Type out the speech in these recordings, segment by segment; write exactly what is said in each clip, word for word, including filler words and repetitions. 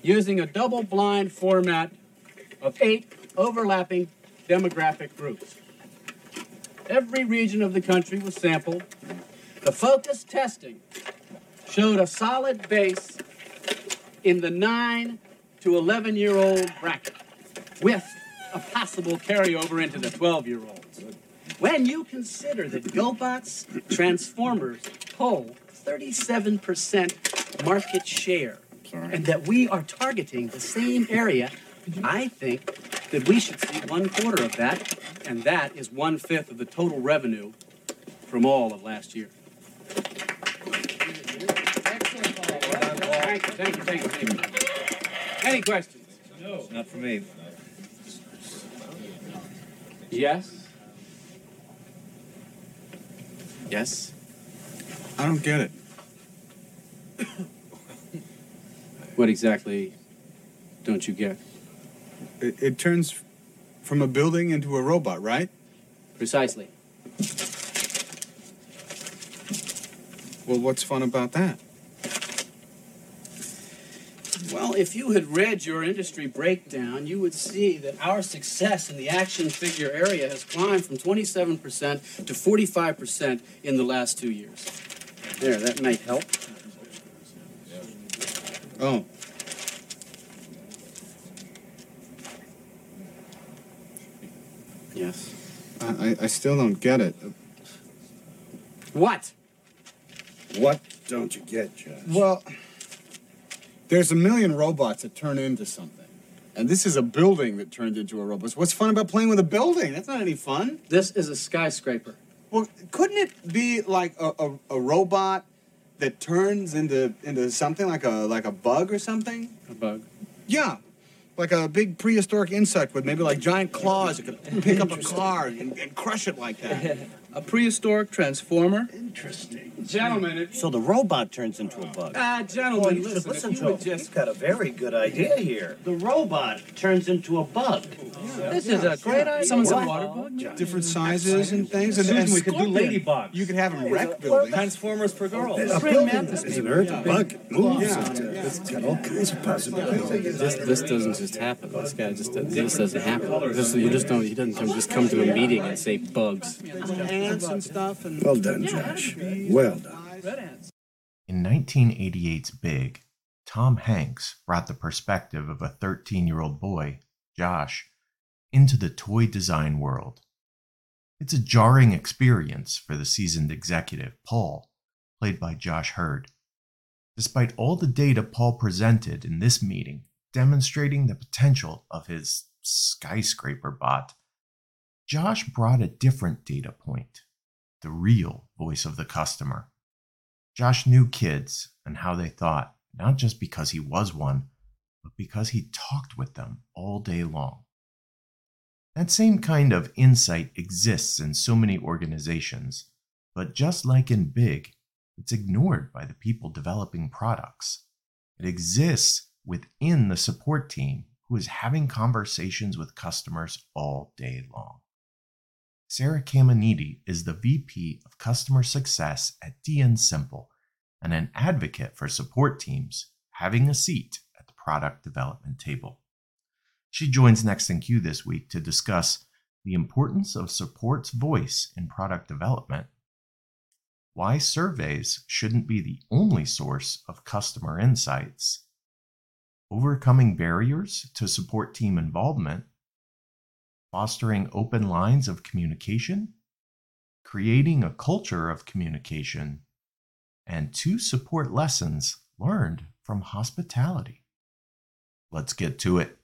using a double-blind format of eight overlapping demographic groups. Every region of the country was sampled. The focus testing showed a solid base in the nine to eleven-year-old bracket, with a possible carryover into the twelve-year-olds. When you consider that GoBot's Transformers hold thirty-seven percent market share, and that we are targeting the same area, I think that we should see one quarter of that, and that is one-fifth of the total revenue from all of last year. Thank you, thank you, thank you, thank you. Any questions? No. Not for me. Yes? Yes? I don't get it. What exactly don't you get? It, it turns from a building into a robot, right? Precisely. Well, what's fun about that? Well, if you had read your industry breakdown, you would see that our success in the action figure area has climbed from twenty-seven percent to forty-five percent in the last two years. There, that might help. Oh. Yes. I, I still don't get it. What? What don't you get, Josh? Well, there's a million robots that turn into something. And this is a building that turned into a robot. What's fun about playing with a building? That's not any fun. This is a skyscraper. Well, couldn't it be like a, a, a robot that turns into into something like a like a bug or something? A bug? Yeah. Like a big prehistoric insect with maybe like giant claws that could pick up a car and, and crush it like that. A prehistoric transformer? Interesting. Gentlemen, if... So the robot turns into a bug. Ah, gentlemen, Well, you listen, should listen if you to would him. just... He's got a very good idea here. The robot turns into a bug. This is a great idea. Someone said What? water bug? Different sizes and things. And, Susan, and we could do scorpion. ladybugs. You could have them wreck buildings. Transformers for girls. A Bring building Memphis is an people. earth Yeah. bug. It moves. Yeah. It, uh, It's got all kinds of possibilities. This, this doesn't just happen. This guy just this doesn't happen. This, you just don't. He doesn't come, just come to a meeting and say bugs. Ants and stuff. And Well done, Josh. Well done. In nineteen eighty-eight's Big, Tom Hanks brought the perspective of a thirteen-year-old boy, Josh, into the toy design world. It's a jarring experience for the seasoned executive, Paul, played by Josh Hurd. Despite all the data Paul presented in this meeting demonstrating the potential of his skyscraper bot, Josh brought a different data point, the real voice of the customer. Josh knew kids and how they thought, not just because he was one, but because he talked with them all day long. That same kind of insight exists in so many organizations, but just like in Big, it's ignored by the people developing products. It exists within the support team who is having conversations with customers all day long. Sarah Caminiti is the V P of Customer Success at D N Simple and an advocate for support teams having a seat at the product development table. She joins Next in Queue this week to discuss the importance of support's voice in product development, why surveys shouldn't be the only source of customer insights, overcoming barriers to support team involvement, fostering open lines of communication, creating a culture of communication, and two support lessons learned from hospitality. Let's get to it.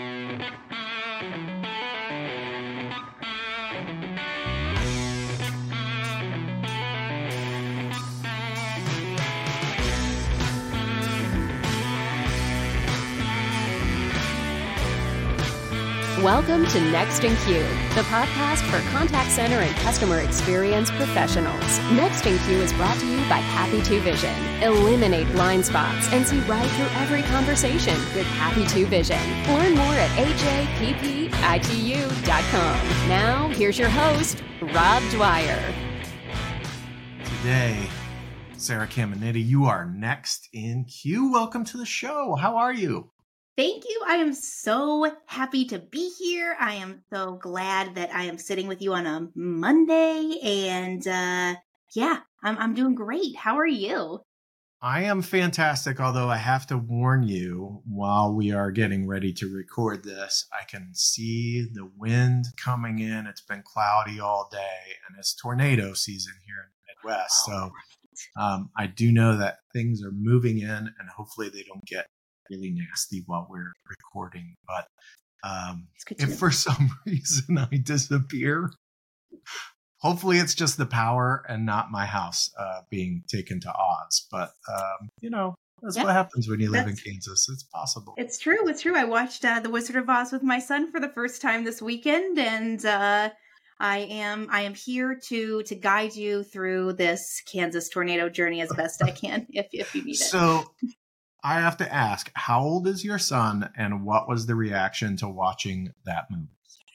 Welcome to Next in Queue, the podcast for contact center and customer experience professionals. Next in Queue is brought to you by Happy two Vision. Eliminate blind spots and see right through every conversation with Happy two Vision. Learn more at H A P P I T U dot com. Now, here's your host, Rob Dwyer. Today, Sarah Caminiti, you are next in queue. Welcome to the show. How are you? Thank you. I am so happy to be here. I am so glad that I am sitting with you on a Monday. And uh, yeah, I'm, I'm doing great. How are you? I am fantastic, although I have to warn you, while we are getting ready to record this, I can see the wind coming in. It's been cloudy all day, and it's tornado season here in the Midwest. So um, I do know that things are moving in, and hopefully they don't get really nasty while we're recording. But um, if for some reason I disappear, hopefully it's just the power and not my house uh, being taken to Oz. But, um, you know, that's yeah, what happens when you live in Kansas. It's possible. It's true. It's true. I watched uh, The Wizard of Oz with my son for the first time this weekend. And uh, I am I am here to to guide you through this Kansas tornado journey as best I can if, if you need it. So I have to ask, how old is your son and what was the reaction to watching that movie?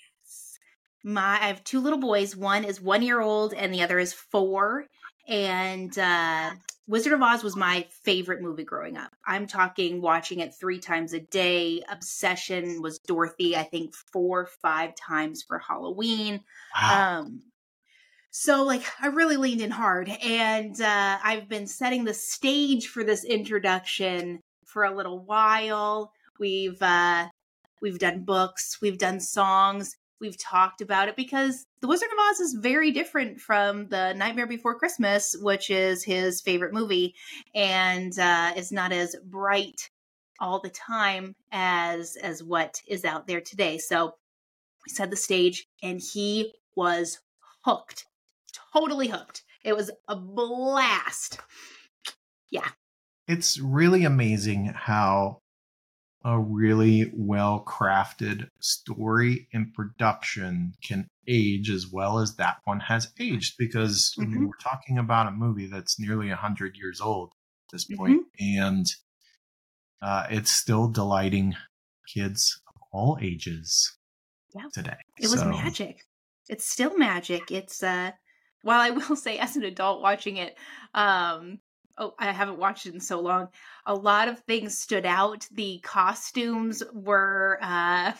My, I have two little boys. One is one year old and the other is four. And uh, Wizard of Oz was my favorite movie growing up. I'm talking watching it three times a day. Obsession was Dorothy, I think four, five times for Halloween. Wow. Um, so like I really leaned in hard, and uh, I've been setting the stage for this introduction for a little while. We've uh, we've done books, we've done songs. We've talked about it because The Wizard of Oz is very different from The Nightmare Before Christmas, which is his favorite movie, and uh, is not as bright all the time as as what is out there today. So we set the stage, and he was hooked, totally hooked. It was a blast. Yeah. It's really amazing how a really well-crafted story and production can age as well as that one has aged, because mm-hmm. I mean, we're talking about a movie that's nearly one hundred years old at this point, mm-hmm. and uh, it's still delighting kids of all ages yeah. today. It so. was magic. It's still magic. It's, uh, while I will say as an adult watching it, um, oh, I haven't watched it in so long. A lot of things stood out. The costumes were uh,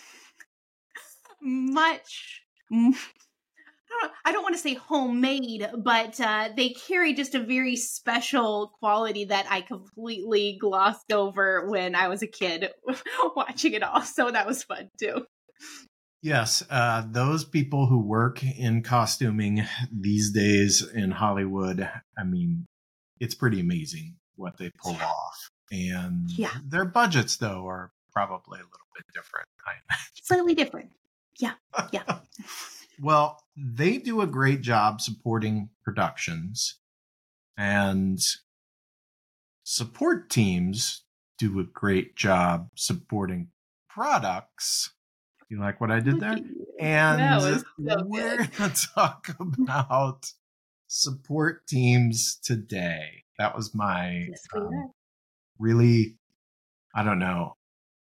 much, I don't, I don't want to say homemade, but uh, they carry just a very special quality that I completely glossed over when I was a kid watching it all. So that was fun too. Yes, uh, those people who work in costuming these days in Hollywood, I mean, it's pretty amazing what they pull yeah. off. And yeah. their budgets, though, are probably a little bit different. I imagine. Slightly different. Yeah. Yeah. Well, they do a great job supporting productions, and support teams do a great job supporting products. You like what I did there? And so we're going to talk about support teams today. That was my yes, um, really, I don't know.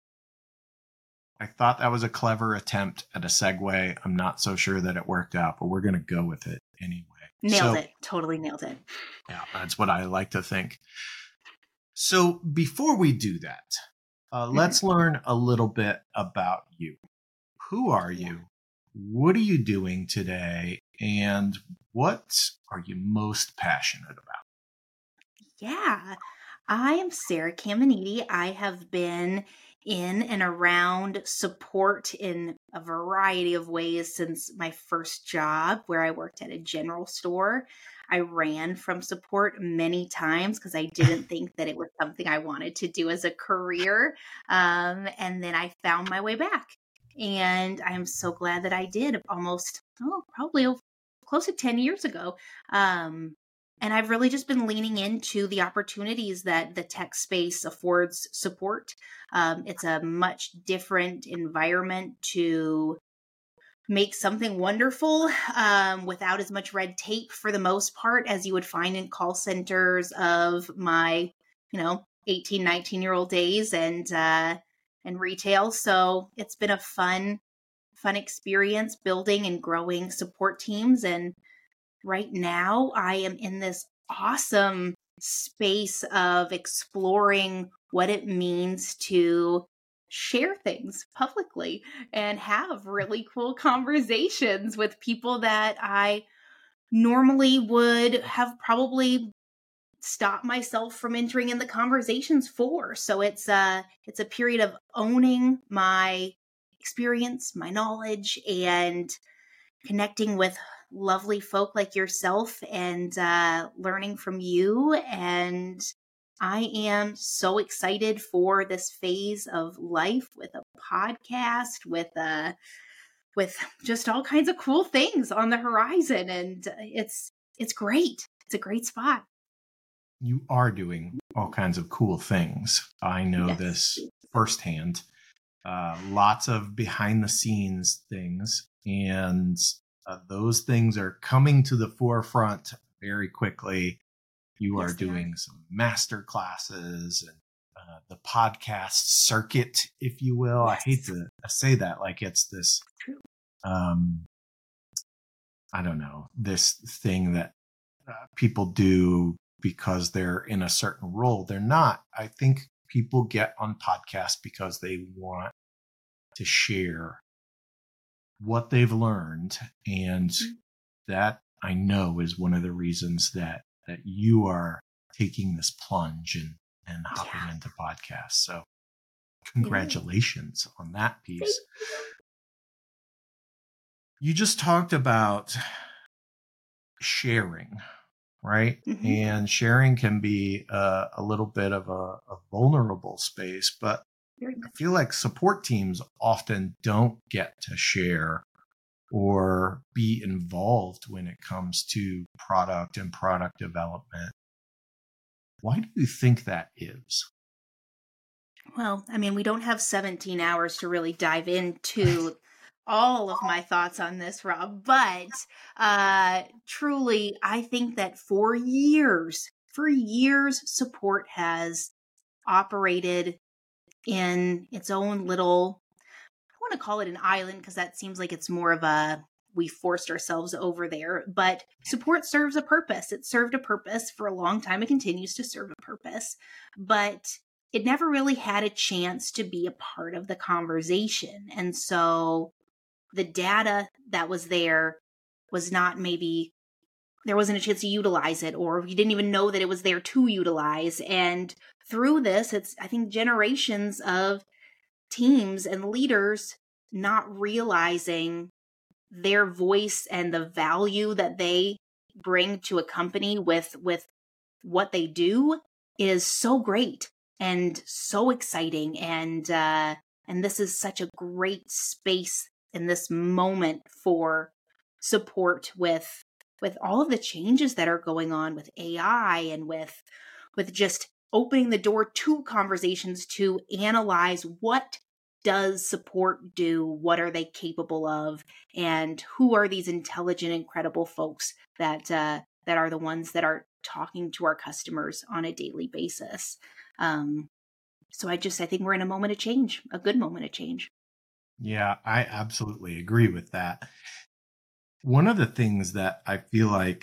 I thought that was a clever attempt at a segue. I'm not so sure that it worked out, but we're going to go with it anyway. Nailed so, it. Totally nailed it. Yeah, that's what I like to think. So before we do that, uh, mm-hmm. let's learn a little bit about you. Who are you? What are you doing today? And what are you most passionate about? Yeah, I am Sarah Caminiti. I have been in and around support in a variety of ways since my first job, where I worked at a general store. I ran from support many times because I didn't think that it was something I wanted to do as a career. Um, and then I found my way back. And I'm so glad that I did almost, oh, probably over, close to ten years ago. Um, and I've really just been leaning into the opportunities that the tech space affords support. Um, it's a much different environment to make something wonderful um, without as much red tape for the most part as you would find in call centers of my, you know, eighteen, nineteen year old days. And, uh, and retail. So it's been a fun, fun experience building and growing support teams. And right now I am in this awesome space of exploring what it means to share things publicly and have really cool conversations with people that I normally would have probably stopped myself from entering in the conversations for. So it's a, it's a period of owning my experience, my knowledge, and connecting with lovely folk like yourself and uh, learning from you. And I am so excited for this phase of life with a podcast, with a, with just all kinds of cool things on the horizon. And it's, it's great. It's a great spot. You are doing all kinds of cool things. I know Yes. this firsthand. Uh, lots of behind the scenes things, and uh, those things are coming to the forefront very quickly. You are Yes, they are. doing some master classes and uh, the podcast circuit, if you will. I hate Yes. to say that like it's this, True. um, I don't know, this thing that uh, people do because they're in a certain role. They're not. I think people get on podcasts because they want to share what they've learned. And Mhm. that I know is one of the reasons that, that you are taking this plunge and, and hopping Yeah. into podcasts. So congratulations on that piece. Thank You just talked about sharing, right? Mhm. And sharing can be uh, a little bit of a, a vulnerable space, but Very I much. feel like support teams often don't get to share or be involved when it comes to product and product development. Why do you think that is? Well, I mean, we don't have seventeen hours to really dive into all of my thoughts on this, Rob, but uh, truly, I think that for years, for years, support has operated in its own little, I want to call it an island because that seems like it's more of a, we forced ourselves over there, but support serves a purpose. It served a purpose for a long time. It continues to serve a purpose, but it never really had a chance to be a part of the conversation. And so the data that was there was not maybe, there wasn't a chance to utilize it, or you didn't even know that it was there to utilize. And through this, it's, I think, generations of teams and leaders not realizing their voice and the value that they bring to a company with, with what they do is so great and so exciting. And, uh, and this is such a great space in this moment for support with, with all of the changes that are going on with A I and with, with just opening the door to conversations to analyze what does support do, what are they capable of, and who are these intelligent, incredible folks that uh, that are the ones that are talking to our customers on a daily basis. Um, so I just I think we're in a moment of change, a good moment of change. Yeah, I absolutely agree with that. One of the things that I feel like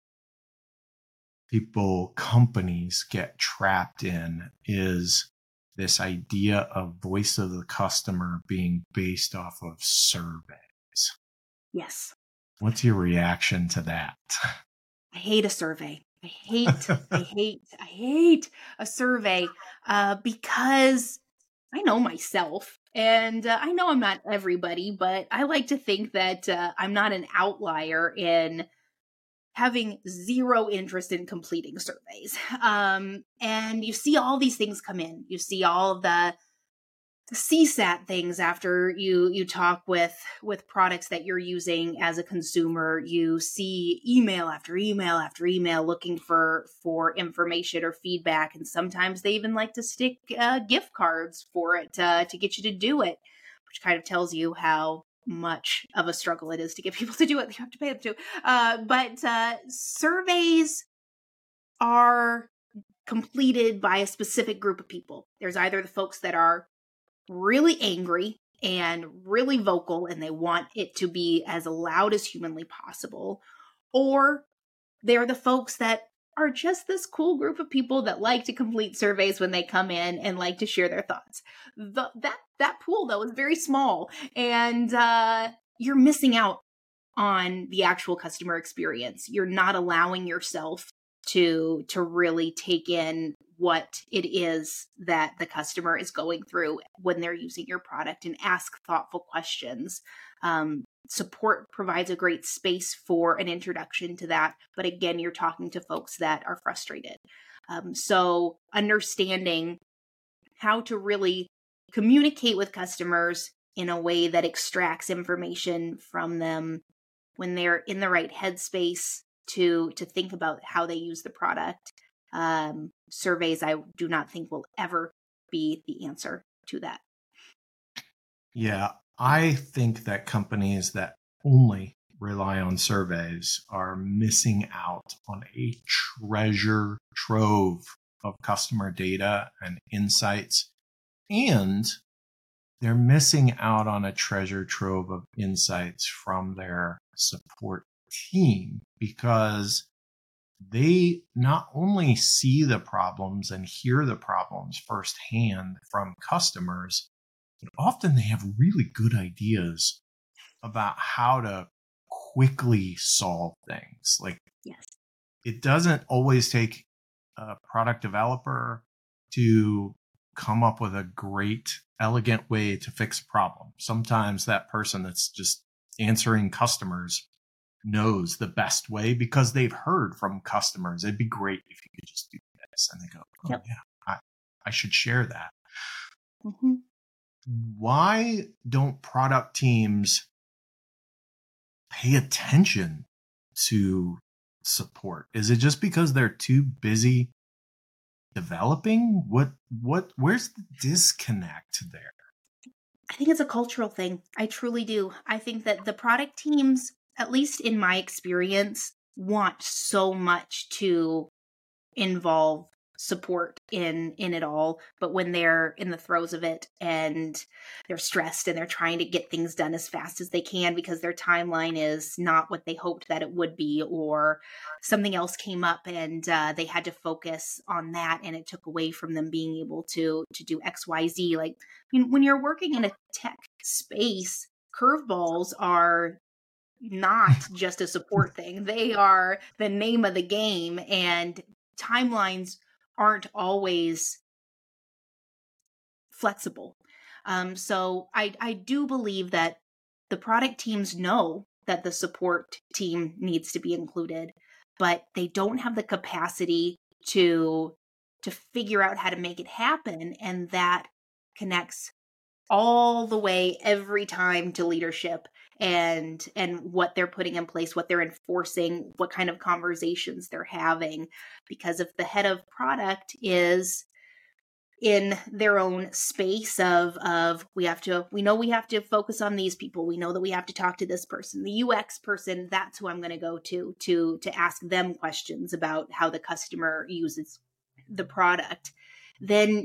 people, companies get trapped in is this idea of voice of the customer being based off of surveys. Yes. What's your reaction to that? I hate a survey. I hate, I hate, I hate a survey uh, because I know myself and uh, I know I'm not everybody, but I like to think that uh, I'm not an outlier in having zero interest in completing surveys. Um, and you see all these things come in. You see all the, the C SAT things after you you talk with with products that you're using as a consumer. You see email after email after email looking for for information or feedback, and sometimes they even like to stick uh, gift cards for it uh, to get you to do it, which kind of tells you how much of a struggle it is to get people to do it. You have to pay them to. Uh, but uh, surveys are completed by a specific group of people. There's either the folks that are really angry and really vocal and they want it to be as loud as humanly possible, or they're the folks that are just this cool group of people that like to complete surveys when they come in and like to share their thoughts. The, that that pool though is very small, and uh, you're missing out on the actual customer experience. You're not allowing yourself to to really take in what it is that the customer is going through when they're using your product and ask thoughtful questions. Um, support provides a great space for an introduction to that. But again, you're talking to folks that are frustrated. Um, so understanding how to really communicate with customers in a way that extracts information from them when they're in the right headspace to to think about how they use the product. Um, surveys, I do not think will ever be the answer to that. Yeah, I think that companies that only rely on surveys are missing out on a treasure trove of customer data and insights, and they're missing out on a treasure trove of insights from their support team, because they not only see the problems and hear the problems firsthand from customers, but often they have really good ideas about how to quickly solve things. Like, yes, it doesn't always take a product developer to come up with a great, elegant way to fix a problem. Sometimes that person that's just answering customers knows the best way because they've heard from customers. It'd be great if you could just do this. And they go, oh, yep. yeah, I, I should share that. Mm-hmm. Why don't product teams pay attention to support? Is it just because they're too busy developing? What, what, where's the disconnect there? I think it's a cultural thing. I truly do. I think that the product teams, at least in my experience, want so much to involve support in in it all, but when they're in the throes of it and they're stressed and they're trying to get things done as fast as they can because their timeline is not what they hoped that it would be, or something else came up and uh, they had to focus on that and it took away from them being able to to do X Y Z. Like, I mean, when you're working in a tech space, curveballs are not just a support thing. They are the name of the game, and timelines aren't always flexible. Um, so I, I do believe that the product teams know that the support team needs to be included, but they don't have the capacity to to figure out how to make it happen. And that connects all the way every time to leadership and and what they're putting in place, what they're enforcing, what kind of conversations they're having. Because if the head of product is in their own space of of we have to we know we have to focus on these people, we know that we have to talk to this person, the U X person, that's who I'm going to go to to to ask them questions about how the customer uses the product, then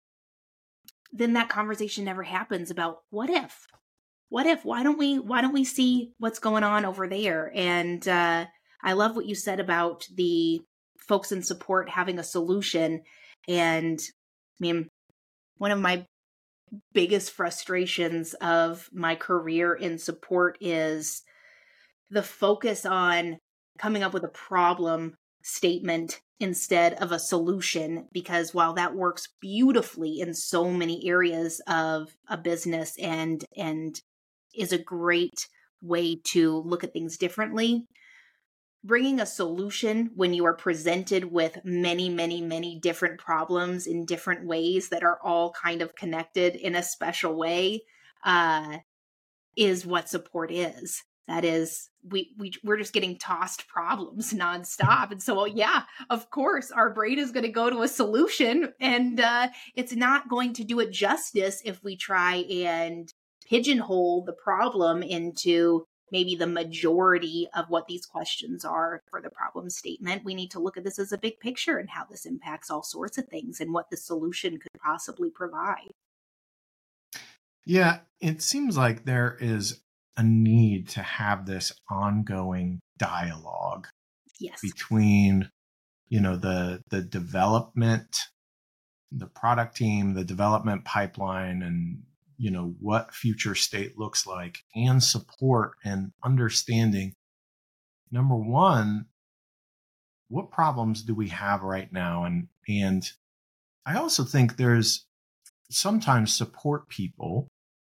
then that conversation never happens about what if, what if, why don't we, why don't we see what's going on over there? And uh, I love what you said about the folks in support having a solution. And I mean, one of my biggest frustrations of my career in support is the focus on coming up with a problem statement instead of a solution, because while that works beautifully in so many areas of a business and and is a great way to look at things differently, bringing a solution when you are presented with many, many, many different problems in different ways that are all kind of connected in a special way uh, is what support is. That is, we, we, we're just getting tossed problems nonstop. And so, well, yeah, of course, our brain is going to go to a solution, and uh, it's not going to do it justice if we try and pigeonhole the problem into maybe the majority of what these questions are for the problem statement. We need to look at this as a big picture and how this impacts all sorts of things and what the solution could possibly provide. Yeah, it seems like there is a need to have this ongoing dialogue yes. between, you know, the the development, the product team, the development pipeline, and you know, what future state looks like, and support and understanding, number one, what problems do we have right now? And, and I also think there's sometimes support people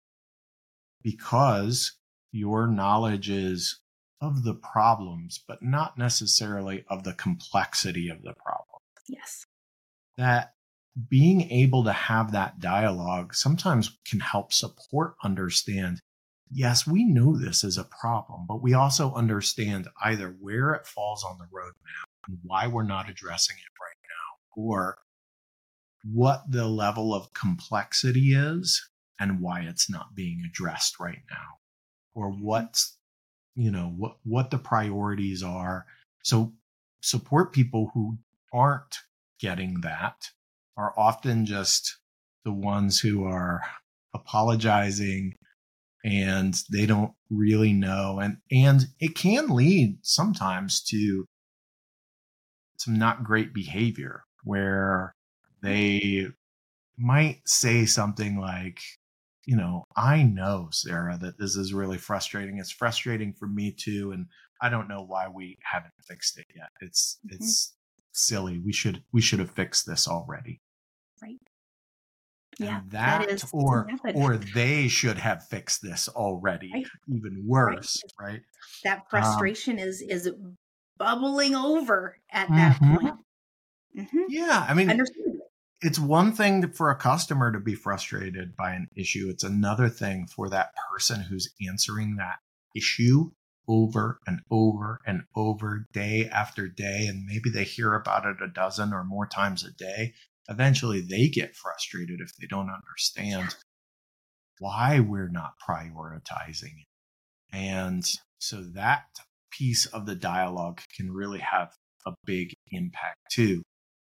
because your knowledge is of the problems, but not necessarily of the complexity of the problem. Yes. That being able to have that dialogue sometimes can help support understand, yes, we know this is a problem, but we also understand either where it falls on the roadmap and why we're not addressing it right now, or what the level of complexity is and why it's not being addressed right now, or what's, you know, what, what the priorities are. So support people who aren't getting that are often just the ones who are apologizing and they don't really know. And, and it can lead sometimes to some not great behavior where they might say something like, you know, I know, Sarah, that this is really frustrating. It's frustrating for me too. And I don't know why we haven't fixed it yet. It's, mm-hmm. it's silly. We should, we should have fixed this already. Right. And yeah. That, that is or, or they should have fixed this already. Right. Even worse. Right. right? That frustration um, is, is bubbling over at that mm-hmm. point. Mm-hmm. Yeah. I mean, it's one thing to, for a customer to be frustrated by an issue. It's another thing for that person who's answering that issue over and over and over, day after day. And maybe they hear about it a dozen or more times a day. Eventually they get frustrated if they don't understand why we're not prioritizing it. And so that piece of the dialogue can really have a big impact too.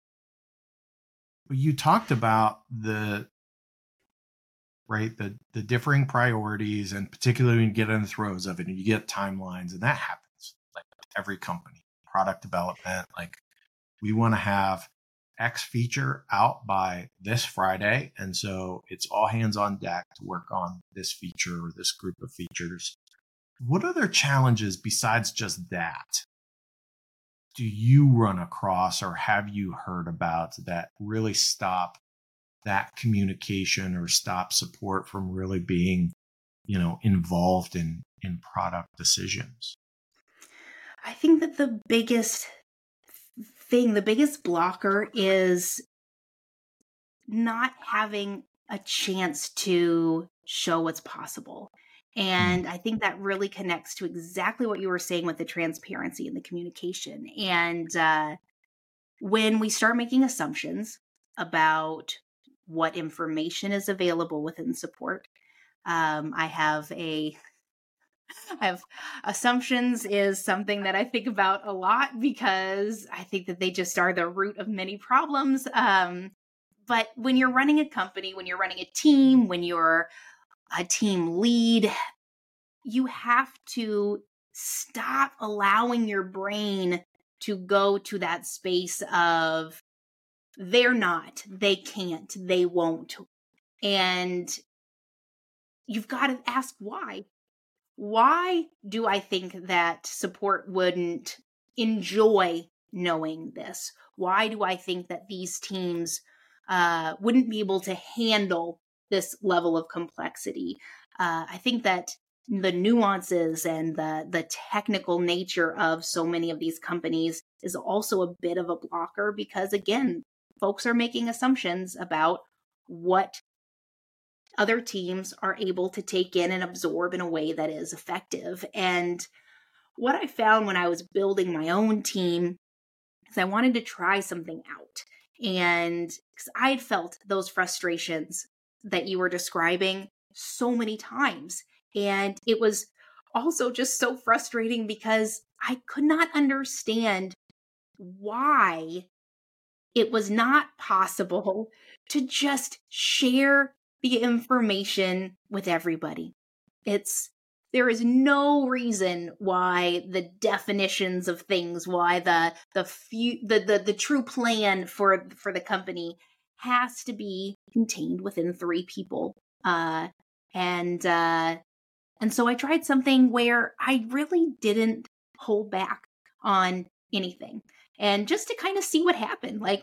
You talked about the, right, the, the differing priorities, and particularly when you get in the throes of it and you get timelines, and that happens like every company, product development, like we want to have X feature out by this Friday. And so it's all hands on deck to work on this feature or this group of features. What other challenges besides just that do you run across or have you heard about that really stop that communication or stop support from really being, you know, involved in, in product decisions? I think that the biggest thing, the biggest blocker is not having a chance to show what's possible. And I think that really connects to exactly what you were saying with the transparency and the communication. And uh, when we start making assumptions about what information is available within support, um, I have a, I have assumptions is something that I think about a lot because I think that they just are the root of many problems. Um, but when you're running a company, when you're running a team, when you're a team lead, you have to stop allowing your brain to go to that space of they're not, they can't, they won't. And you've got to ask why. Why do I think that support wouldn't enjoy knowing this? Why do I think that these teams uh, wouldn't be able to handle this level of complexity? Uh, I think that the nuances and the the technical nature of so many of these companies is also a bit of a blocker because, again, folks are making assumptions about what other teams are able to take in and absorb in a way that is effective. And what I found when I was building my own team is I wanted to try something out. And because I had felt those frustrations that you were describing so many times. And it was also just so frustrating because I could not understand why it was not possible to just share the information with everybody. It's there is no reason why the definitions of things, why the the few, the, the the true plan for for the company has to be contained within three people. Uh, And, uh, and so I tried something where I really didn't hold back on anything. And just to kind of see what happened. Like,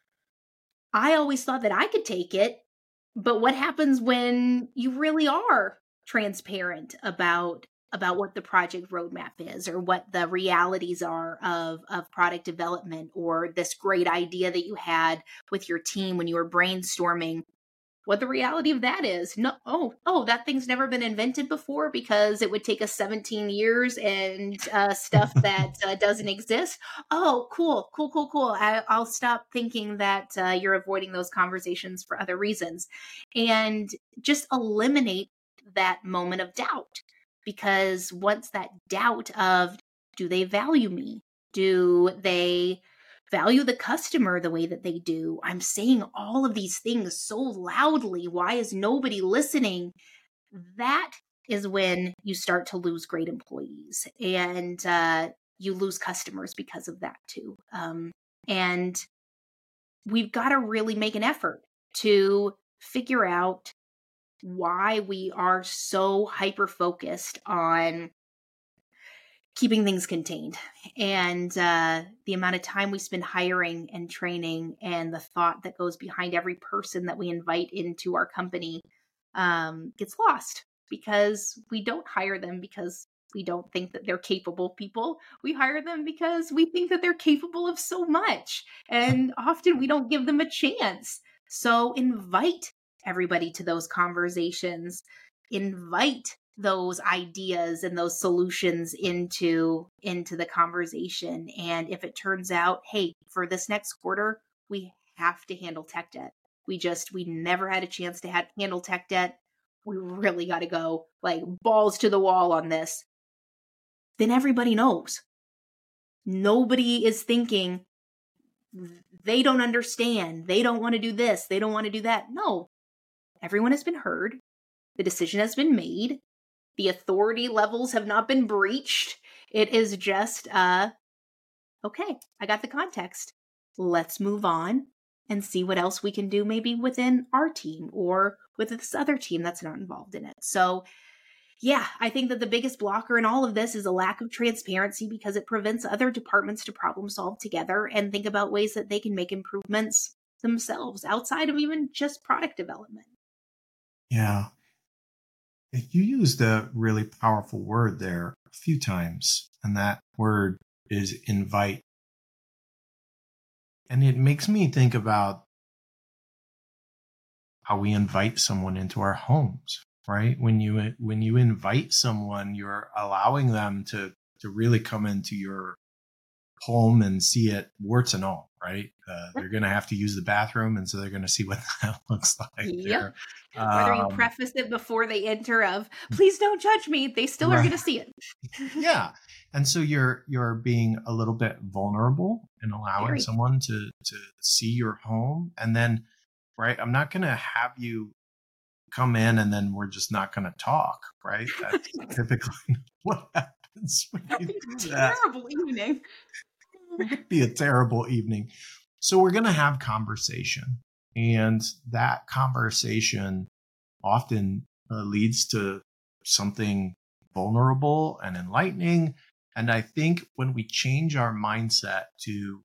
I always thought that I could take it, but what happens when you really are transparent about about what the project roadmap is, or what the realities are of, of product development, or this great idea that you had with your team when you were brainstorming, what the reality of that is? No, oh, oh, that thing's never been invented before because it would take us seventeen years and uh, stuff that uh, doesn't exist. Oh, cool, cool, cool, cool. I, I'll stop thinking that uh, you're avoiding those conversations for other reasons, and just eliminate that moment of doubt. Because once that doubt of, do they value me? Do they value the customer the way that they do? I'm saying all of these things so loudly. Why is nobody listening? That is when you start to lose great employees, and uh, you lose customers because of that too. Um, and we've got to really make an effort to figure out why we are so hyper-focused on keeping things contained, and uh, the amount of time we spend hiring and training, and the thought that goes behind every person that we invite into our company um, gets lost, because we don't hire them because we don't think that they're capable people. We hire them because we think that they're capable of so much, and often we don't give them a chance. So invite everybody to those conversations. Invite those ideas and those solutions into into the conversation. And if it turns out, hey, for this next quarter, we have to handle tech debt. We just, we never had a chance to have, handle tech debt. We really got to go like balls to the wall on this. Then everybody knows. Nobody is thinking they don't understand. They don't want to do this. They don't want to do that. No, everyone has been heard. The decision has been made. The authority levels have not been breached. It is just, uh, okay, I got the context. Let's move on and see what else we can do maybe within our team or with this other team that's not involved in it. So yeah, I think that the biggest blocker in all of this is a lack of transparency, because it prevents other departments to problem solve together and think about ways that they can make improvements themselves outside of even just product development. Yeah. You used a really powerful word there a few times, and that word is invite. And it makes me think about how we invite someone into our homes, right? When you when you invite someone, you're allowing them to to really come into your home and see it warts and all, right? Uh, they're going to have to use the bathroom, and so they're going to see what that looks like. Yep. Um, Whether you preface it before they enter of, please don't judge me, they still right. are going to see it. Yeah. And so you're you're being a little bit vulnerable and allowing Very. someone to to see your home. And then, right, I'm not going to have you come in and then we're just not going to talk, right? That's typically what happens when you do that. Terrible evening. It could be a terrible evening. So we're going to have conversation, and that conversation often uh, leads to something vulnerable and enlightening. And I think when we change our mindset to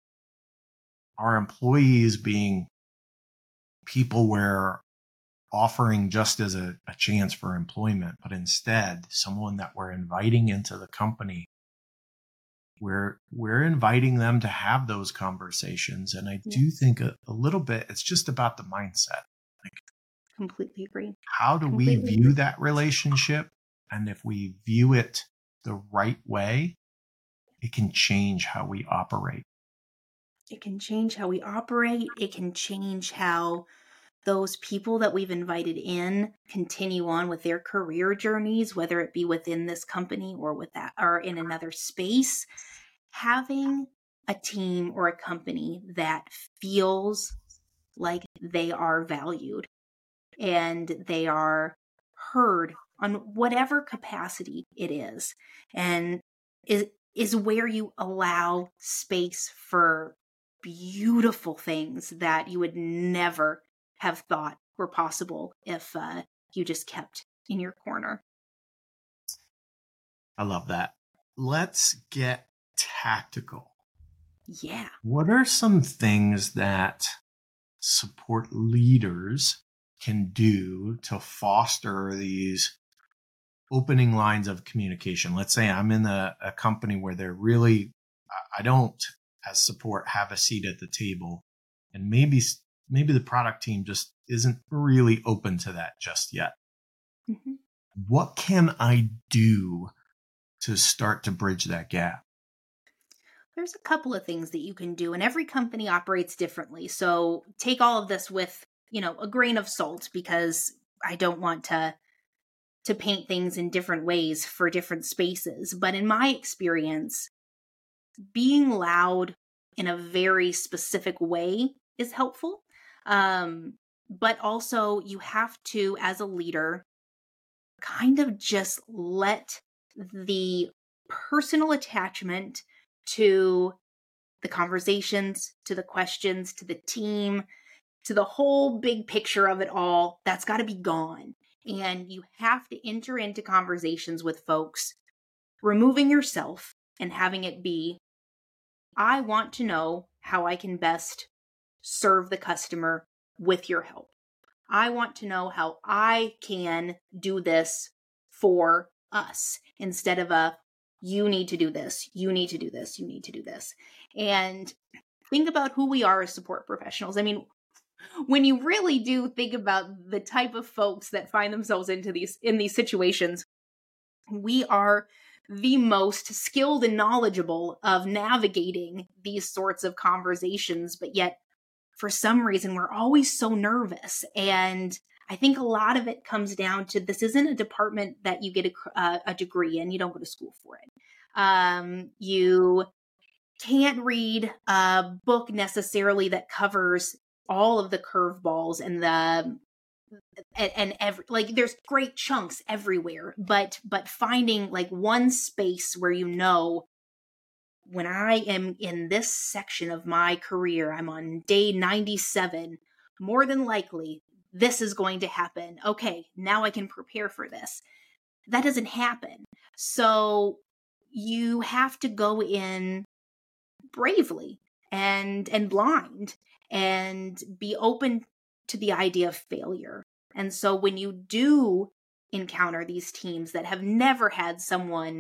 our employees being people we're offering just as a, a chance for employment, but instead someone that we're inviting into the company, We're we're inviting them to have those conversations. And I do think a, a little bit, it's just about the mindset. Like, completely agree. How do completely we view agree. that relationship? And if we view it the right way, it can change how we operate. It can change how we operate. It can change how those people that we've invited in continue on with their career journeys, whether it be within this company or with that or in another space. Having a team or a company that feels like they are valued and they are heard on whatever capacity it is, and is is where you allow space for beautiful things that you would never have thought were possible if uh, you just kept in your corner. I love that. Let's get tactical. Yeah. What are some things that support leaders can do to foster these opening lines of communication? Let's say I'm in a, a company where they're really, I don't, as support, have a seat at the table. And maybe, maybe the product team just isn't really open to that just yet. Mm-hmm. What can I do to start to bridge that gap? There's a couple of things that you can do, and every company operates differently. So take all of this with, you know, a grain of salt, because I don't want to to paint things in different ways for different spaces. But in my experience, being loud in a very specific way is helpful. Um, but also you have to, as a leader, kind of just let the personal attachment to the conversations, to the questions, to the team, to the whole big picture of it all, that's got to be gone. And you have to enter into conversations with folks, removing yourself and having it be, I want to know how I can best serve the customer with your help. I want to know how I can do this for us, instead of a, you need to do this, you need to do this, you need to do this. And think about who we are as support professionals. I mean, when you really do think about the type of folks that find themselves into these in these situations, we are the most skilled and knowledgeable of navigating these sorts of conversations, but yet for some reason we're always so nervous. And I think a lot of it comes down to, this isn't a department that you get a, uh, a degree in. You don't go to school for it. Um, you can't read a book necessarily that covers all of the curveballs and the and, and every, like there's great chunks everywhere, but but finding like one space where, you know, when I am in this section of my career, I'm on day ninety-seven, more than likely this is going to happen. Okay, now I can prepare for this. That doesn't happen. So you have to go in bravely and and blind and be open to the idea of failure. And so when you do encounter these teams that have never had someone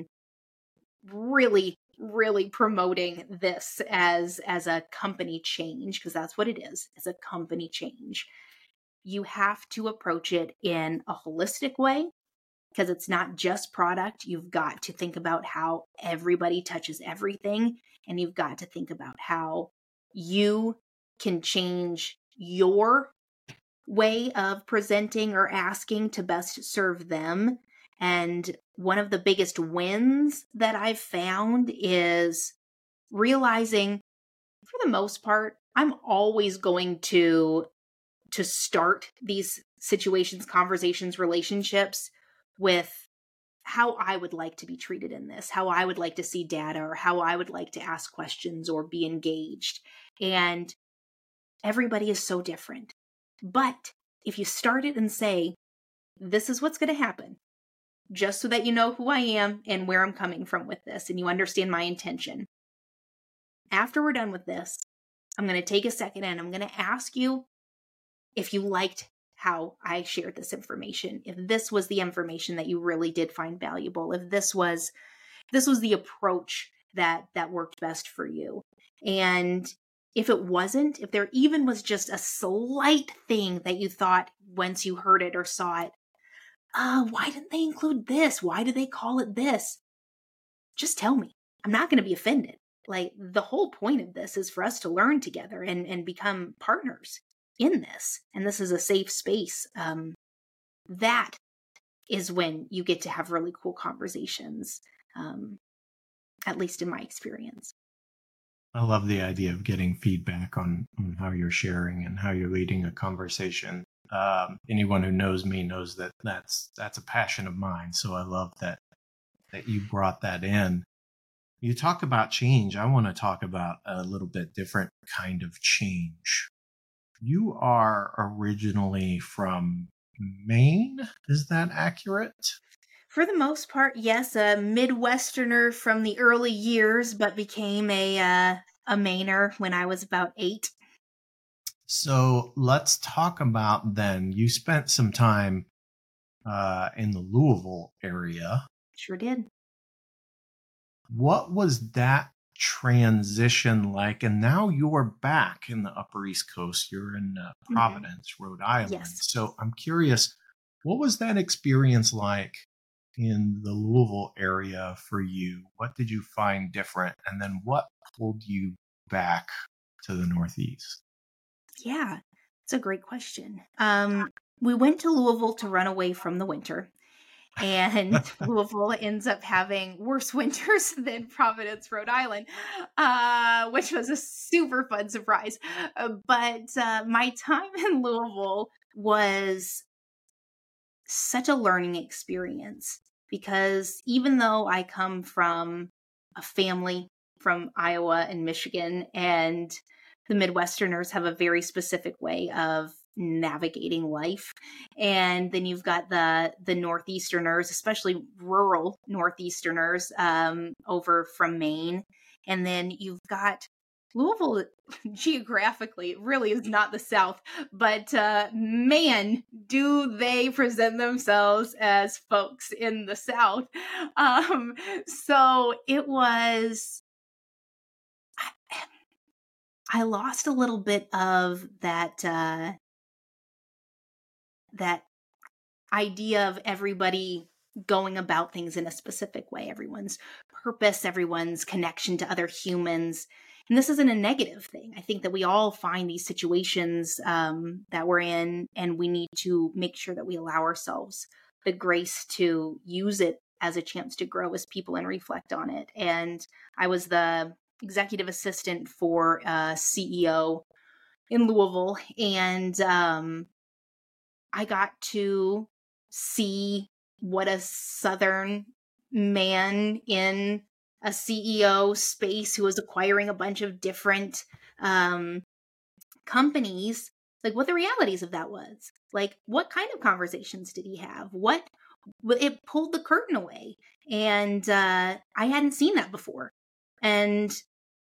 really, really promoting this as, as a company change, because that's what it is, it's a company change, you have to approach it in a holistic way, because it's not just product. You've got to think about how everybody touches everything, and you've got to think about how you can change your way of presenting or asking to best serve them. And one of the biggest wins that I've found is realizing, for the most part, I'm always going to to start these situations, conversations, relationships with how I would like to be treated in this, how I would like to see data, or how I would like to ask questions or be engaged. And everybody is so different. But if you start it and say, this is what's going to happen, just so that you know who I am and where I'm coming from with this, and you understand my intention. After we're done with this, I'm going to take a second and I'm going to ask you if you liked how I shared this information, if this was the information that you really did find valuable, if this was this was the approach that that worked best for you. And if it wasn't, if there even was just a slight thing that you thought once you heard it or saw it, uh, why didn't they include this? Why do they call it this? Just tell me. I'm not going to be offended. Like, the whole point of this is for us to learn together and, and become partners in this. And this is a safe space. Um, that is when you get to have really cool conversations, um, at least in my experience. I love the idea of getting feedback on, on how you're sharing and how you're leading a conversation. Um, anyone who knows me knows that that's that's a passion of mine. So I love that that you brought that in. You talk about change. I want to talk about a little bit different kind of change. You are originally from Maine. Is that accurate? For the most part, yes, a Midwesterner from the early years, but became a uh, a Mainer when I was about eight. So let's talk about then. You spent some time uh, in the Louisville area. Sure did. What was that transition like? And now you're back in the Upper East Coast. You're in uh, Providence, mm-hmm. Rhode Island. Yes. So I'm curious, what was that experience like in the Louisville area for you? What did you find different? And then what pulled you back to the Northeast? Yeah, it's a great question. Um, we went to Louisville to run away from the winter. And Louisville ends up having worse winters than Providence, Rhode Island, uh, which was a super fun surprise. Uh, but uh, my time in Louisville was such a learning experience because even though I come from a family from Iowa and Michigan, and the Midwesterners have a very specific way of navigating life. And then you've got the the Northeasterners, especially rural Northeasterners um, over from Maine. And then you've got Louisville geographically really is not the South, but uh, man, do they present themselves as folks in the South. Um, so it was, I, I lost a little bit of that, uh, that idea of everybody going about things in a specific way, everyone's purpose, everyone's connection to other humans. And this isn't a negative thing. I think that we all find these situations um, that we're in, and we need to make sure that we allow ourselves the grace to use it as a chance to grow as people and reflect on it. And I was the executive assistant for a C E O in Louisville, and um, I got to see what a Southern man in a C E O space who was acquiring a bunch of different um, companies, like what the realities of that was. Like, what kind of conversations did he have? What, it pulled the curtain away. And uh, I hadn't seen that before. And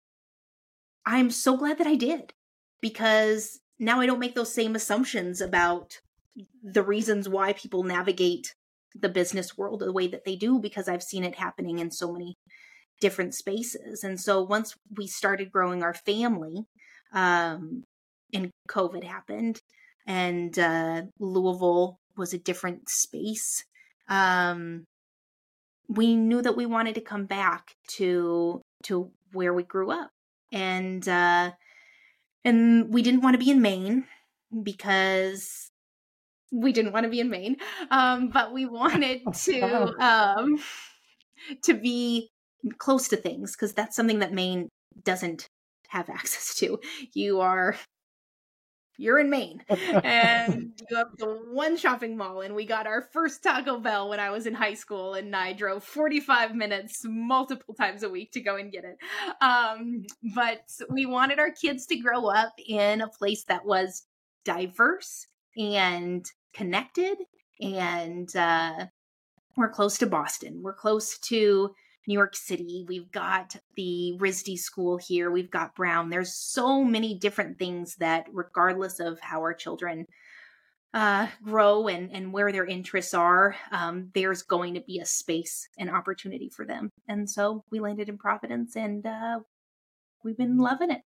I'm so glad that I did, because now I don't make those same assumptions about the reasons why people navigate the business world the way that they do, because I've seen it happening in so many different spaces. And so once we started growing our family, um, and COVID happened, and uh, Louisville was a different space, um, we knew that we wanted to come back to to where we grew up. And uh, and we didn't want to be in Maine because we didn't want to be in Maine, um, but we wanted to um, to be close to things, because that's something that Maine doesn't have access to. You are, you're in Maine, and you have the one shopping mall, and we got our first Taco Bell when I was in high school, and I drove forty-five minutes multiple times a week to go and get it. Um, but we wanted our kids to grow up in a place that was diverse and connected, and uh, we're close to Boston. We're close to New York City. We've got the R I S D school here. We've got Brown. There's so many different things that, regardless of how our children uh, grow and, and where their interests are, um, there's going to be a space and opportunity for them. And so we landed in Providence, and uh, we've been loving it.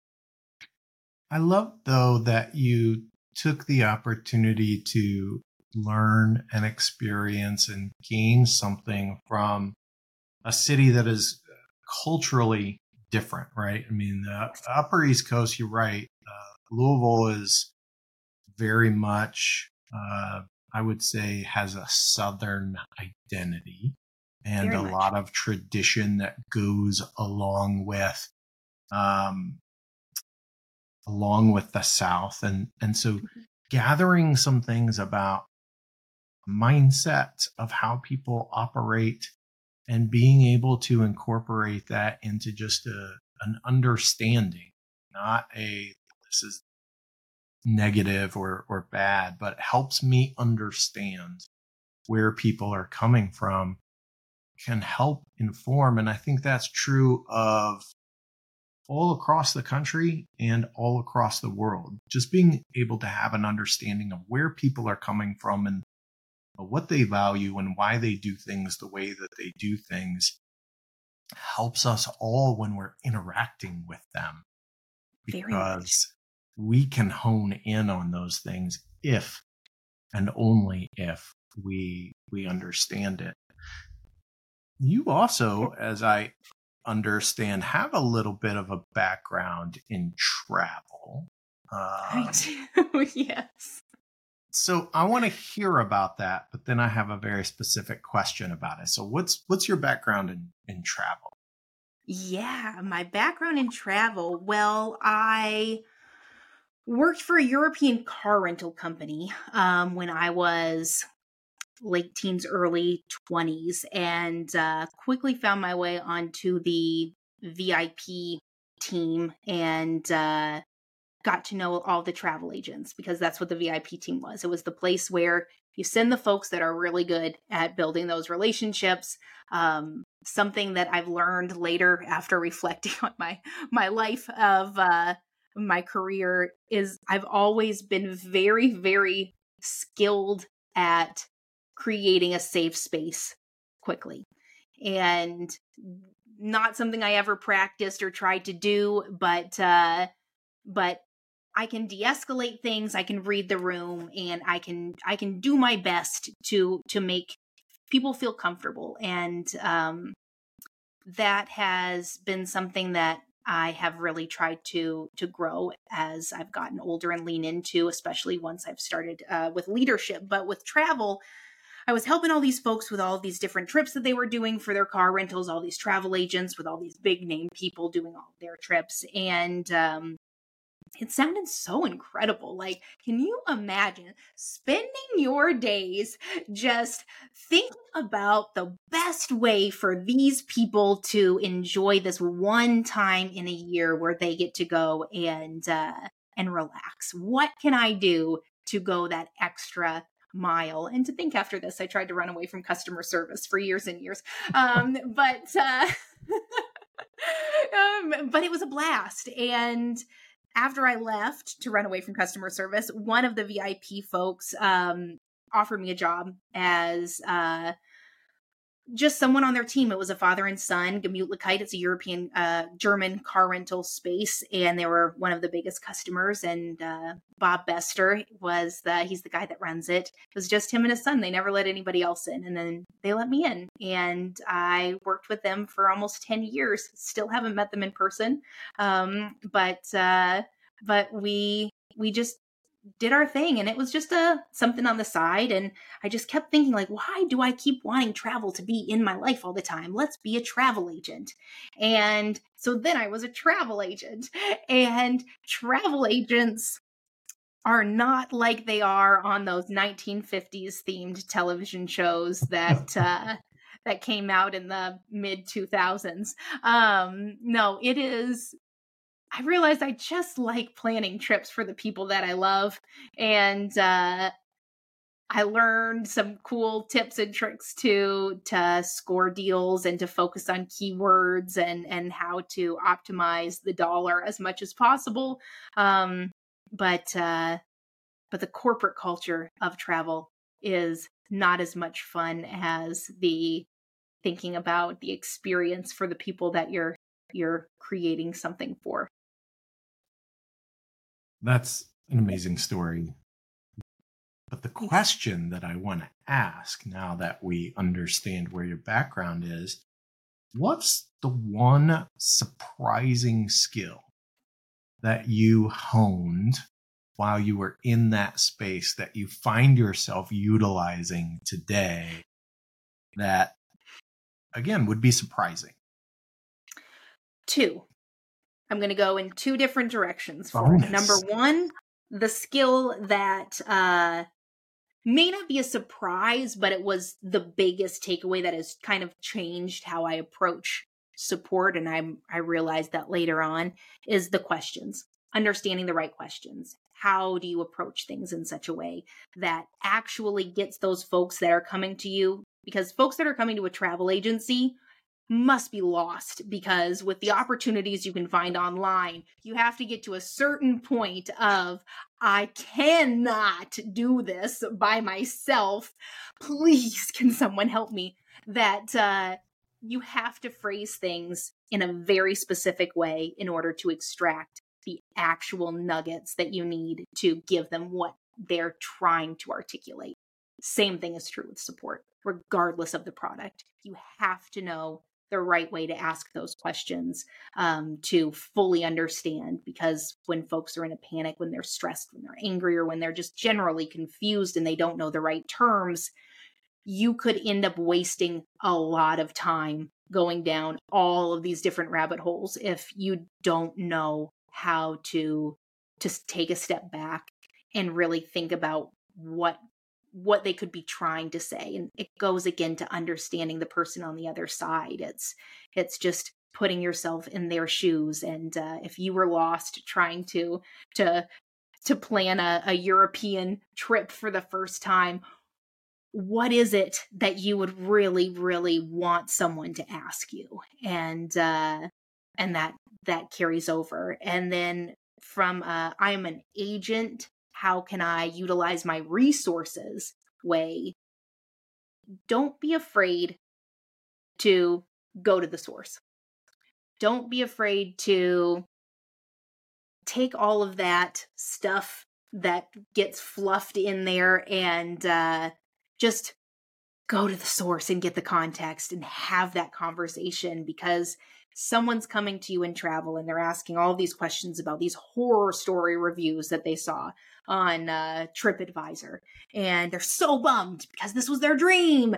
I love, though, that you took the opportunity to learn and experience and gain something from a city that is culturally different, right? I mean, the Upper East Coast, you're right. Uh, Louisville is very much, uh, I would say, has a Southern identity and a lot of tradition that goes along with, um, along with the South. And, and so mm-hmm. gathering some things about mindset of how people operate and being able to incorporate that into just a, an understanding, not a, this is negative or, or bad, but helps me understand where people are coming from, can help inform. And I think that's true of all across the country and all across the world. Just being able to have an understanding of where people are coming from and what they value and why they do things the way that they do things helps us all when we're interacting with them, because we can hone in on those things if and only if we we understand it. You also, as I understand, have a little bit of a background in travel. Uh, I do, yes. So I want to hear about that, but then I have a very specific question about it. So what's what's your background in, in travel? Yeah, my background in travel. Well, I worked for a European car rental company um, when I was late teens, early twenties, and uh, quickly found my way onto the V I P team and uh, got to know all the travel agents, because that's what the V I P team was. It was the place where you send the folks that are really good at building those relationships. Um, something that I've learned later after reflecting on my, my life of uh, my career is I've always been very, very skilled at creating a safe space quickly. And not something I ever practiced or tried to do, but uh, but I can de-escalate things, I can read the room, and I can I can do my best to to make people feel comfortable. And um, that has been something that I have really tried to to grow as I've gotten older and lean into, especially once I've started uh, with leadership. But with travel, I was helping all these folks with all of these different trips that they were doing for their car rentals, all these travel agents with all these big name people doing all their trips. And um, it sounded so incredible. Like, can you imagine spending your days just thinking about the best way for these people to enjoy this one time in a year where they get to go and uh, and relax? What can I do to go that extra mile? And to think after this, I tried to run away from customer service for years and years. Um, but, uh, um, but it was a blast. And after I left to run away from customer service, one of the V I P folks, um, offered me a job as, uh, just someone on their team. It was a father and son. Gemütlichkeit, it's a European, uh, German car rental space, and they were one of the biggest customers. And uh, Bob Bester was the he's the guy that runs it. It was just him and his son. They never let anybody else in, and then they let me in, and I worked with them for almost ten years. Still haven't met them in person, um, but uh, but we we just did our thing, and it was just a something on the side. And I just kept thinking, like, why do I keep wanting travel to be in my life all the time? Let's be a travel agent. And so then I was a travel agent, and travel agents are not like they are on those nineteen fifties themed television shows that uh that came out in the mid two thousands. Um no, it is I realized I just like planning trips for the people that I love. And uh, I learned some cool tips and tricks to to score deals and to focus on keywords and, and how to optimize the dollar as much as possible. Um, but uh, but the corporate culture of travel is not as much fun as the thinking about the experience for the people that you're you're creating something for. That's an amazing story. But the question that I want to ask, now that we understand where your background is, what's the one surprising skill that you honed while you were in that space that you find yourself utilizing today that, again, would be surprising? Two. I'm going to go in two different directions for it. Number one, the skill that uh, may not be a surprise, but it was the biggest takeaway that has kind of changed how I approach support. And I I realized that later on is the questions, understanding the right questions. how do you approach things in such a way that actually gets those folks that are coming to you? Because folks that are coming to a travel agency must be lost, because with the opportunities you can find online, you have to get to a certain point of, I cannot do this by myself. Please, can someone help me? That uh, you have to phrase things in a very specific way in order to extract the actual nuggets that you need to give them what they're trying to articulate. Same thing is true with support, regardless of the product. You have to know the right way to ask those questions um, to fully understand, because when folks are in a panic, when they're stressed, when they're angry, or when they're just generally confused and they don't know the right terms, you could end up wasting a lot of time going down all of these different rabbit holes if you don't know how to just take a step back and really think about what what they could be trying to say. And it goes again to understanding the person on the other side. It's it's just putting yourself in their shoes. And uh, if you were lost trying to to to plan a, a European trip for the first time, what is it that you would really, really want someone to ask you? And uh, and that that carries over. And then from uh, I'm an agent, how can I utilize my resources way? Don't be afraid to go to the source. Don't be afraid to take all of that stuff that gets fluffed in there and uh, just go to the source and get the context and have that conversation, because someone's coming to you in travel and they're asking all these questions about these horror story reviews that they saw on uh, TripAdvisor, and they're so bummed because this was their dream.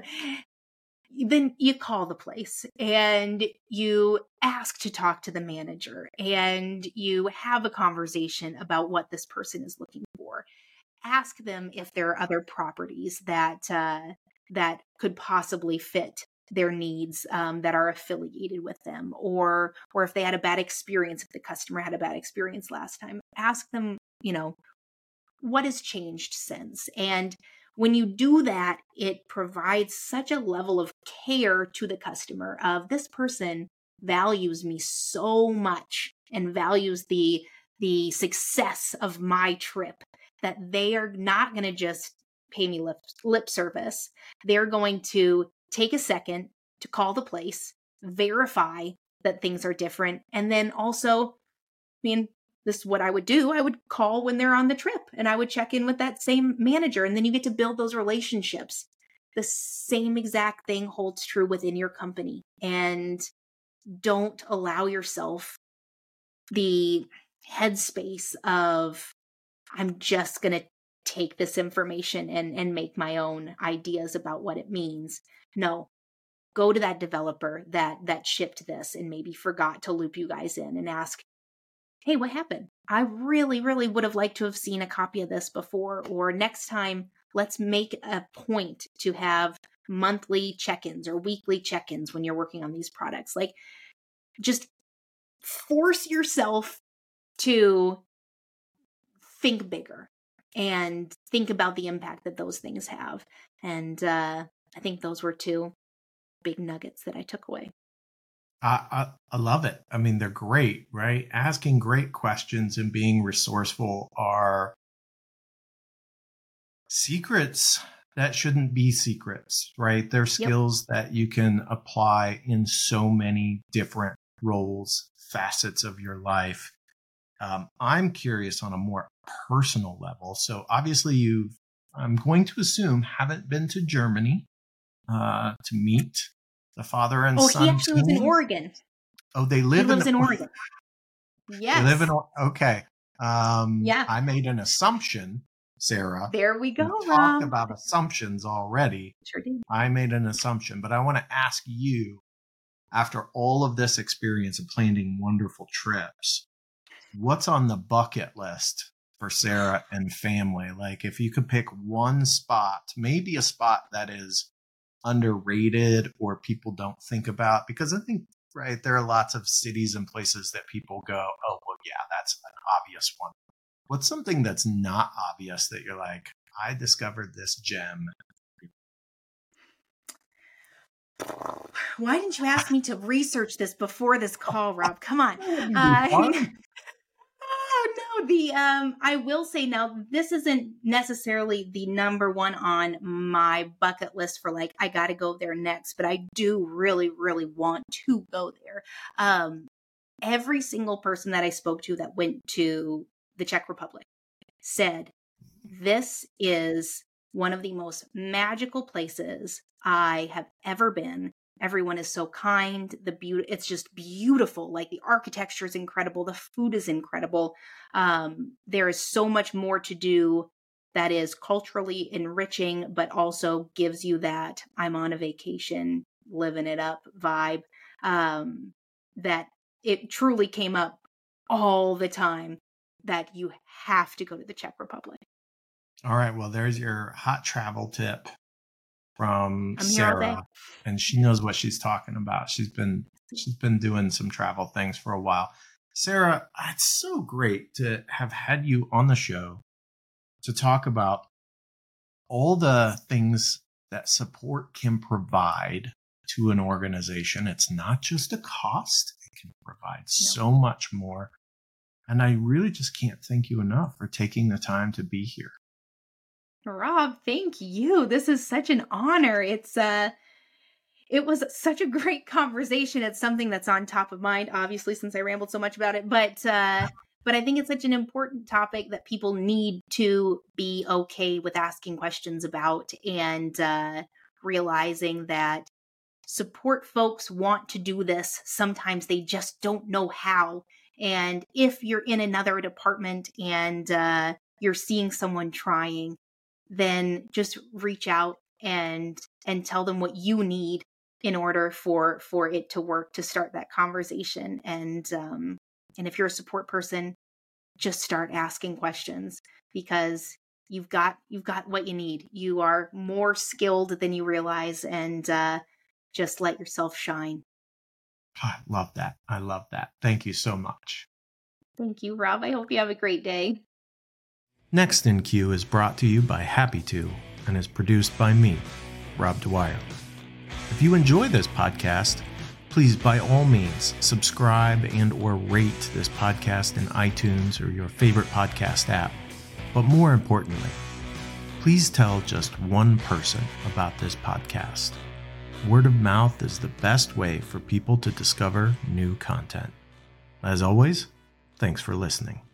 Then you call the place and you ask to talk to the manager and you have a conversation about what this person is looking for. Ask them if there are other properties that uh, that could possibly fit their needs, um, that are affiliated with them, or or if they had a bad experience, if the customer had a bad experience last time. Ask them, you know, what has changed since. And when you do that, it provides such a level of care to the customer of, this person values me so much and values the the success of my trip, that they are not going to just pay me lip, lip service. They're going to take a second to call the place, verify that things are different, and then also, I mean, this is what I would do. I would call when they're on the trip and I would check in with that same manager, and then you get to build those relationships. The same exact thing holds true within your company. And don't allow yourself the headspace of, I'm just going to take this information and, and make my own ideas about what it means. No, go to that developer that, that shipped this and maybe forgot to loop you guys in and ask, hey, what happened? I really, really would have liked to have seen a copy of this before. Or next time, let's make a point to have monthly check-ins or weekly check-ins when you're working on these products. Like, just force yourself to think bigger and think about the impact that those things have. And uh, I think those were two big nuggets that I took away. I, I I love it. I mean, they're great, right? Asking great questions and being resourceful are secrets that shouldn't be secrets, right? They're skills yep. that you can apply in so many different roles, facets of your life. Um, I'm curious on a more personal level. So obviously you've, I'm going to assume, haven't been to Germany uh, to meet the father and oh, son. Oh, he actually lives in Oregon. Oh, they live he lives in, in Oregon. Yes. They live in, okay. Um, yeah. I made an assumption, Sarah. There we go, we Rob. talked about assumptions already. Sure did. I made an assumption, but I want to ask you, after all of this experience of planning wonderful trips, what's on the bucket list for Sarah and family? Like, if you could pick one spot, maybe a spot that is underrated or people don't think about, because I think, right, there are lots of cities and places that people go, oh, well, yeah, that's an obvious one. What's something that's not obvious that you're like, I discovered this gem? Why didn't you ask me to research this before this call, Rob? Come on. Uh, oh no, the um I will say now, this isn't necessarily the number one on my bucket list for like, I gotta go there next, but I do really, really want to go there. Um every single person that I spoke to that went to the Czech Republic said, this is one of the most magical places I have ever been. Everyone is so kind. The beauty, it's just beautiful. Like the architecture is incredible. The food is incredible. Um, there is so much more to do that is culturally enriching, but also gives you that I'm on a vacation, living it up vibe. Um, that it truly came up all the time that you have to go to the Czech Republic. All right. Well, there's your hot travel tip from I'm here all day. Sarah, and she knows what she's talking about. She's been she's been doing some travel things for a while. Sarah, it's so great to have had you on the show to talk about all the things that support can provide to an organization. It's not just a cost; it can provide no. so much more. And I really just can't thank you enough for taking the time to be here. Rob, thank you. This is such an honor. It's uh it was such a great conversation. It's something that's on top of mind, obviously, since I rambled so much about it. But uh but I think it's such an important topic that people need to be okay with asking questions about, and uh realizing that support folks want to do this. Sometimes they just don't know how. And if you're in another department and uh you're seeing someone trying, then just reach out and and tell them what you need in order for for it to work, to start that conversation. And um and if you're a support person, just start asking questions, because you've got you've got what you need. You are more skilled than you realize, and uh just let yourself shine. I love that. I love that. Thank you so much. Thank you, Rob. I hope you have a great day. Next in Queue is brought to you by Happy To and is produced by me, Rob Dwyer. If you enjoy this podcast, please by all means subscribe and or rate this podcast in iTunes or your favorite podcast app. But more importantly, please tell just one person about this podcast. Word of mouth is the best way for people to discover new content. As always, thanks for listening.